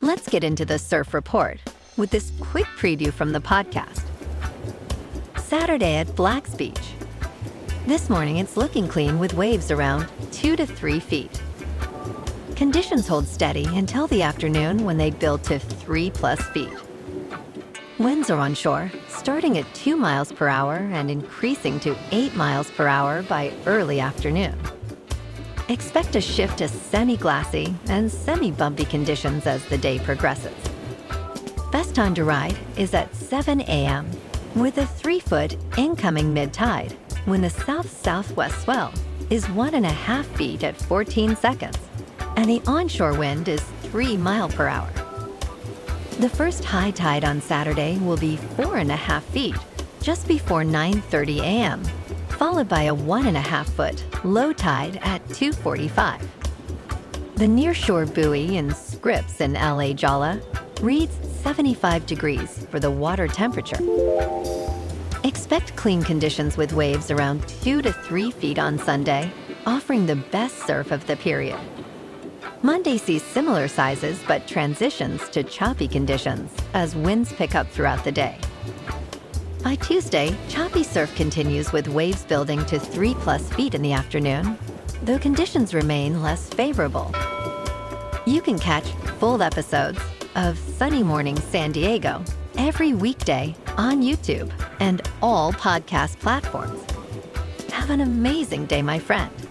Let's get into the surf report with this quick preview from the podcast. Saturday at Black's Beach. This morning it's looking clean with waves around 2 to 3 feet. Conditions hold steady until the afternoon when they build to 3+ feet. Winds are on shore, starting at 2 miles per hour and increasing to 8 miles per hour by early afternoon. Expect a shift to semi-glassy and semi-bumpy conditions as the day progresses. Best time to ride is at 7 a.m. with a 3-foot incoming mid-tide when the south-southwest swell is 1.5 feet at 14 seconds and the onshore wind is 3 miles per hour. The first high tide on Saturday will be 4.5 feet just before 9:30 a.m., followed by a 1.5-foot low tide at 2:45. The nearshore buoy in Scripps in LA Jolla reads 75 degrees for the water temperature. Expect clean conditions with waves around 2 to 3 feet on Sunday, offering the best surf of the period. Monday sees similar sizes but transitions to choppy conditions as winds pick up throughout the day. By Tuesday, choppy surf continues with waves building to 3+ feet in the afternoon, though conditions remain less favorable. You can catch full episodes of Sunny Morning San Diego every weekday on YouTube and all podcast platforms. Have an amazing day, my friend.